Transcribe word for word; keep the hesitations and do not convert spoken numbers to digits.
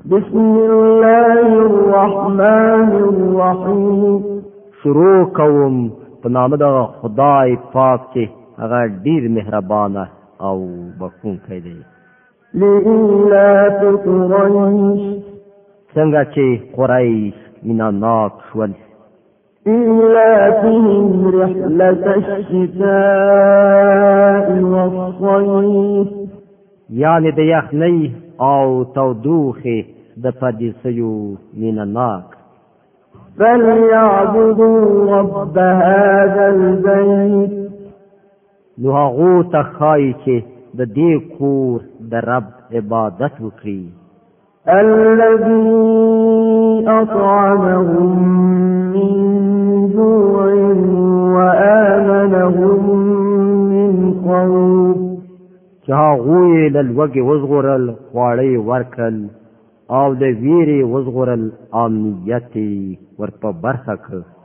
بسم الله الرحمن الرحیم. شروع کوم په نام د خدای پاک چې هغه ډیر مهربان او بخښونکی دی. لإلاف قریش، څنګه چې قریش میناناک شول. إيلافهم رحلة الشتاء والصيف، یعنی د یخنۍ او تودوخې د پدیسیو میناناک. فليعبدوا رب هذا البيت، نو هغو ته ښایي چې د دې کور د رب عبادت وکړي. الذي أطعمهم من جوع وآمنهم من خوف، چې هغوی له لوږې وژغورل، خواړه ورکړل او د ویرې وژغورل، امنیت ورپه برخه کړ.